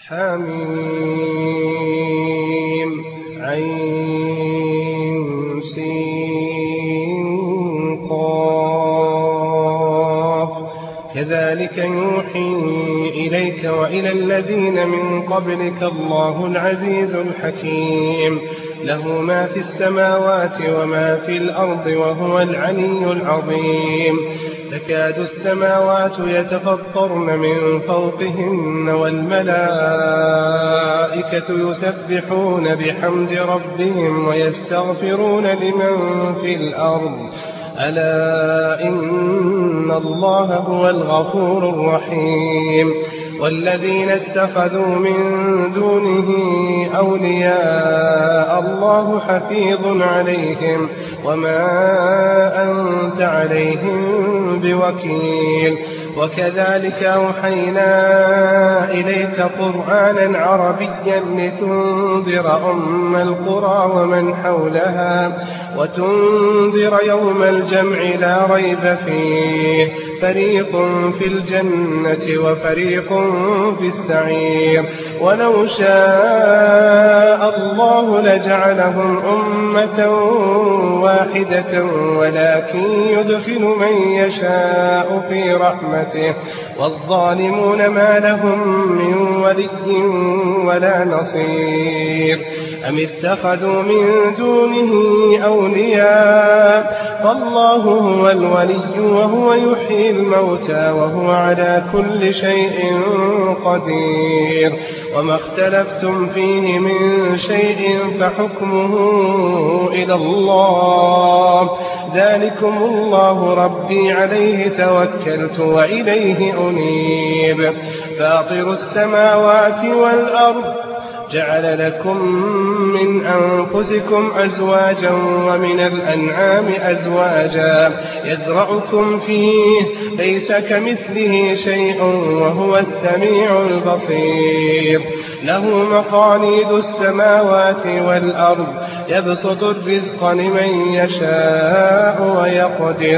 حميم عين سين قاف كذلك يوحي إليك وإلى الذين من قبلك الله العزيز الحكيم له ما في السماوات وما في الأرض وهو العلي العظيم تكاد السماوات يتفطرن من فوقهن والملائكة يسبحون بحمد ربهم ويستغفرون لمن في الأرض ألا إن الله هو الغفور الرحيم والذين اتخذوا من دونه أولياء الله حفيظ عليهم وما أنت عليهم بوكيل وكذلك أوحينا إليك قرآنا عربيا لتنذر أم القرى ومن حولها وتنذر يوم الجمع لا ريب فيه فريق في الجنة وفريق في السعير ولو شاء الله لجعلهم أمة واحدة ولكن يدخل من يشاء في رحمته والظالمون ما لهم من ولي ولا نصير أم اتخذوا من دونه أولياء فالله هو الولي وهو يحيي الموتى وهو على كل شيء قدير وما اختلفتم فيه من شيء فحكمه إلى الله ذلكم الله ربي عليه توكلت وإليه أنيب فاطر السماوات والأرض جعل لكم من أنفسكم أزواجا ومن الأنعام أزواجا يذرأكم فيه ليس كمثله شيء وهو السميع البصير له مقاليد السماوات والأرض يبسط الرزق لمن يشاء ويقدر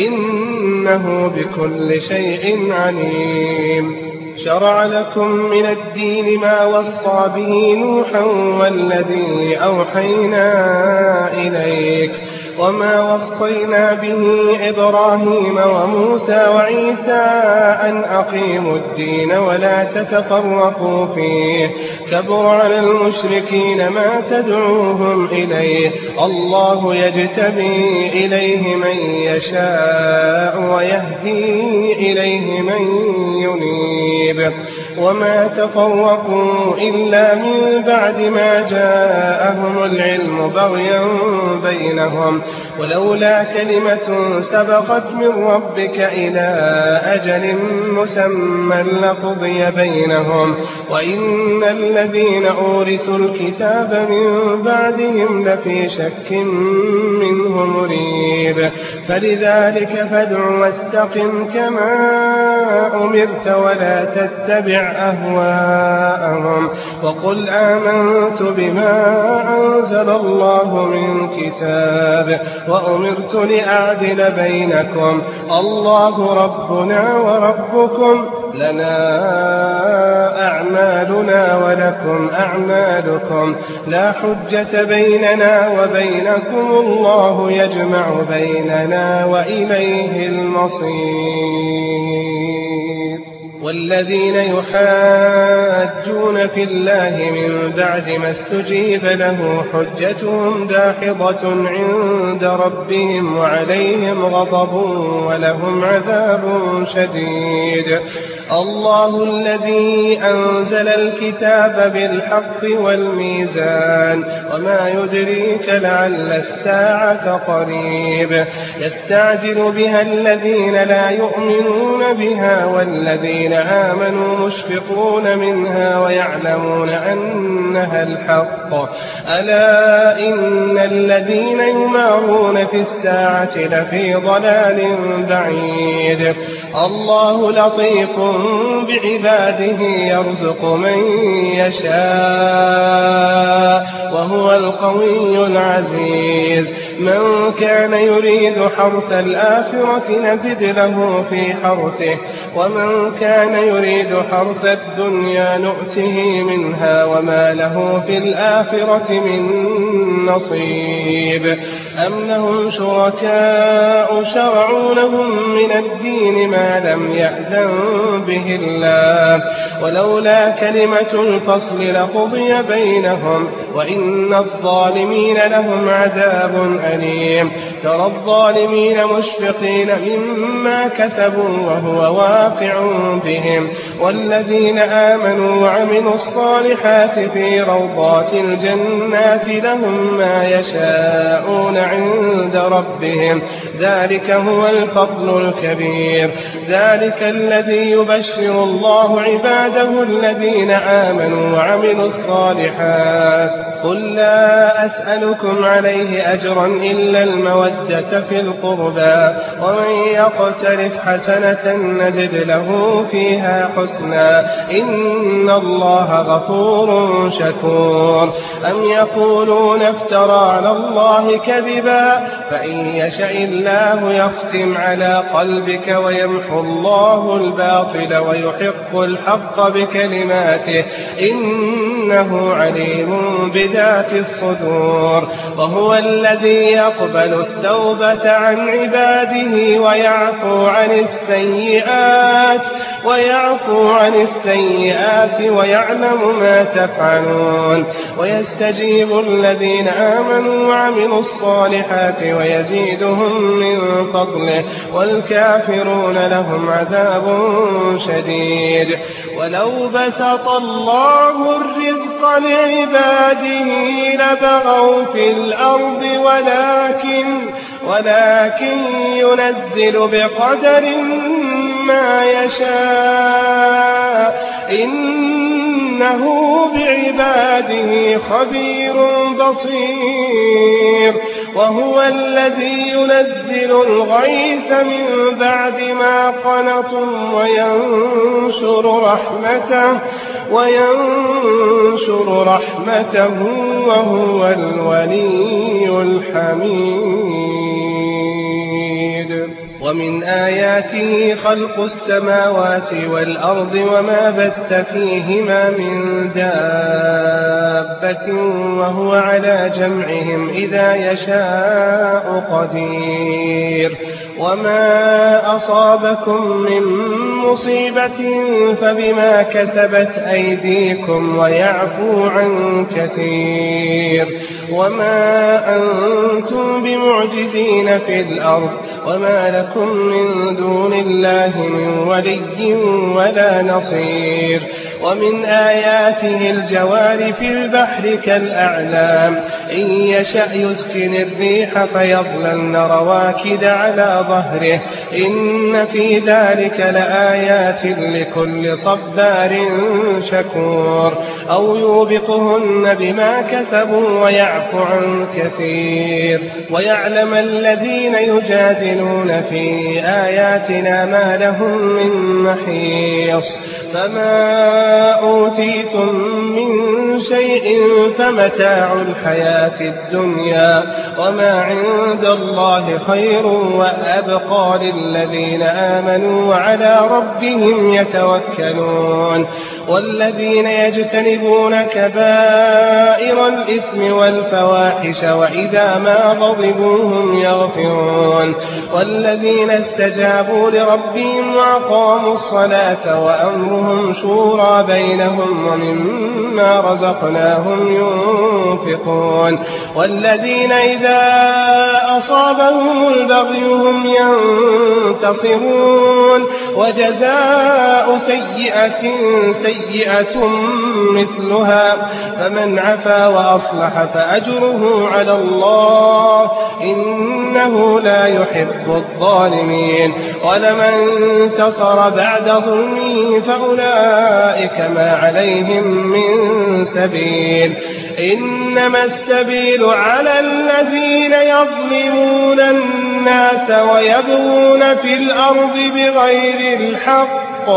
إنه بكل شيء عليم شرع لكم من الدين ما وصى به نوحا والذي أوحينا إليك وما وصينا به إبراهيم وموسى وعيسى أن أقيموا الدين ولا تتفرقوا فيه كبر على المشركين ما تدعوهم إليه الله يجتبي إليه من يشاء ويهدي إليه من ينيب وما تفرقوا إلا من بعد ما جاءهم العلم بغيا بينهم ولولا كلمة سبقت من ربك إلى أجل مسمى لقضي بينهم وإن الذين أورثوا الكتاب من بعدهم لفي شك منه مريب فلذلك فادع واستقم كما أمرت ولا تتبع أهواءهم وقل آمنت بما أنزل الله من كتاب وأمرت لأعدل بينكم الله ربنا وربكم لنا أعمالنا ولكم أعمالكم لا حجة بيننا وبينكم الله يجمع بيننا وإليه المصير والذين يحاجون في الله من بعد ما استجيب له حجتهم داحضة عند ربهم وعليهم غضب ولهم عذاب شديد الله الذي أنزل الكتاب بالحق والميزان وما يدريك لعل الساعة قريب يستعجل بها الذين لا يؤمنون بها والذين آمنوا مشفقون منها ويعلمون أنها الحق ألا إن الذين يمارون في الساعة لفي ضلال بعيد الله لطيف بعباده يرزق من يشاء وهو القوي العزيز من كان يريد حرث الآخرة نزد له في حرثه ومن كان يريد حرث الدنيا نؤته منها وما له في الآخرة من نصيب أم لهم شركاء شرعوا لهم من الدين ما لم يأذن به الله ولولا كلمة الفصل لقضي بينهم وإن الظالمين لهم عذاب أليم ترى الظالمين مشفقين مما كسبوا وهو واقع بهم والذين آمنوا وعملوا الصالحات في روضات الجنات لهم ما يشاءون عند ربهم ذلك هو الفضل الكبير ذلك الذي يبشر الله عباده الذين آمنوا وعملوا الصالحات قل لا أسألكم عليه أجرا إلا المودة في القربى ومن يقترف حسنة نزد له فيها حسنا إن الله غفور شكور أم يقولون افترى على الله كذبا فإن يشاء الله يختم على قلبك ويمحو الله الباطل ويحق الحق بكلماته إنه عليم بذات الصدور وهو الذي يقبل التوبة عن عباده ويعفو عن السيئات ويعلم ما تفعلون ويستجيب الذين آمنوا وعملوا الصالحات ويزيدهم من فضله والكافرون لهم عذاب شديد ولو بسط الله الرزق لعباده لبغوا في الأرض ولكن ينزل بقدر ما يشاء إنه بعباده خبير بصير وهو الذي ينزل الغيث من بعد ما قنطوا وينشر رحمته وهو الولي الحميد ومن آياته خلق السماوات والأرض وما بث فيهما من دابة وهو على جمعهم إذا يشاء قدير وما أصابكم من مصيبة فبما كسبت أيديكم ويعفو عن كثير وما أنتم بمعجزين في الأرض وما لكم من دون الله من ولي ولا نصير ومن آياته الجوار في البحر كالأعلام إن يشأ يسكن الريح فيظللن رواكد على ظهره إن في ذلك لآيات لكل صبار شكور أو يوبقهن بما كسبوا ويعفو عن كثير ويعلم الذين يجادلون في آياتنا ما لهم من محيص فما أوتيتم من شيء فمتاع الحياة الدنيا وما عند الله خير وأبقى للذين آمنوا وعلى ربهم يتوكلون والذين يجتنبون كبائر الإثم والفواحش وإذا ما غضبوا هم يغفرون والذين استجابوا لربهم وأقاموا الصلاة وأمرهم شورى بينهم ومما رزقناهم ينفقون والذين إذا أصابهم البغي هم ينتصرون وجزاء سيئة مثلها فمن عفا وأصلح فأجره على الله إنه لا يحب الظالمين ولمن انتصر بعد ظلمه فأولئك ما عليهم من سبيل إنما السبيل على الذين يظلمون الناس ويبغون في الأرض بغير الحق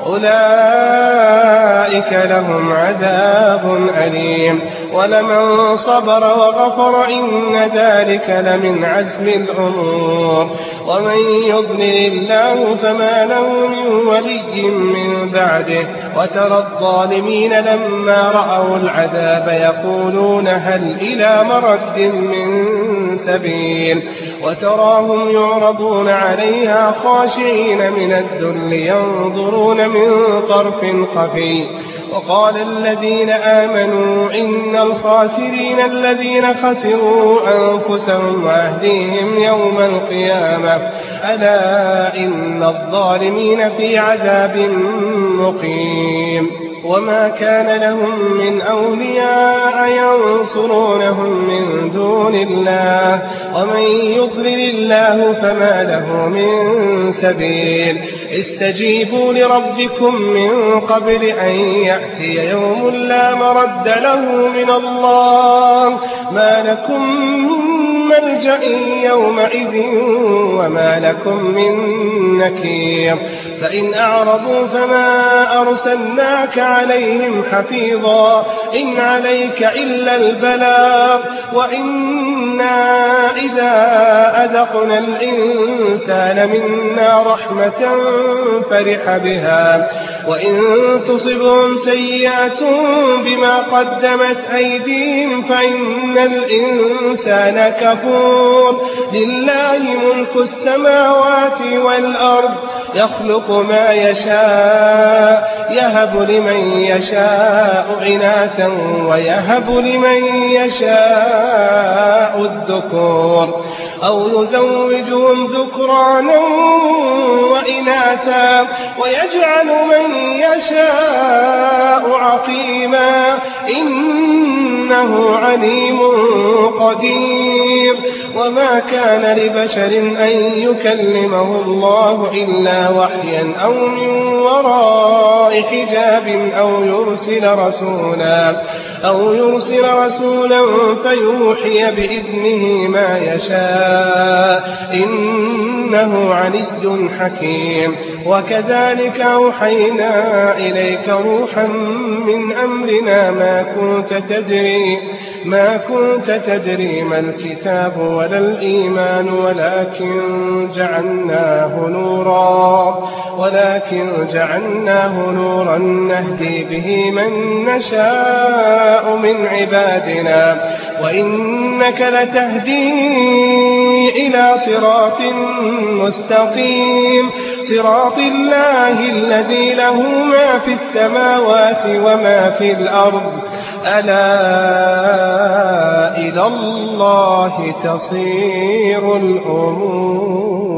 أولئك لهم عذاب أليم ولمن صبر وغفر إن ذلك لمن عزم الأمور ومن يضلل الله فما له من ولي من بعده وترى الظالمين لما رأوا العذاب يقولون هل إلى مرد من سبيل وتراهم يعرضون عليها خاشعين من الذل ينظرون من طرف خفي وقال الذين آمنوا إن الخاسرين الذين خسروا أنفسهم وأهليهم يوم القيامة ألا إن الظالمين في عذاب مقيم وما كان لهم من أولياء ينصرونهم من دون الله ومن يضلل الله فما له من سبيل استجيبوا لربكم من قبل أن يأتي يوم لا مرد له من الله ما لكم من ملجأ يومئذ وما لكم من نكير فإن أعرضوا فما أرسلناك عليهم حفيظا إن عليك إلا البلاغ وإنا إذا أذقنا الإنسان منا رحمة فرح بها وإن تصبهم سيئة بما قدمت أيديهم فإن الإنسان كفور لله ملك السماوات والأرض يخلق ما يشاء يهب لمن يشاء إناثا ويهب لمن يشاء الذكور أو يزوجهم ذكرانا وإناثا ويجعل من يشاء عقيما إنه عليم قدير وما كان لبشر أن يكلمه الله إلا وحيا أو من وراء حجاب أو يرسل رسولا فيوحي بإذنه ما يشاء إنه علي حكيم وكذلك أوحينا إليك روحا من أمرنا ما كنت تدري ما الكتاب ولا الإيمان ولكن جعلناه نورا نهدي به من نشاء من عبادنا وإنك لتهدي إلى صراط مستقيم صراط الله الذي له ما في السماوات وما في الأرض ألا إلى الله تصير الأمور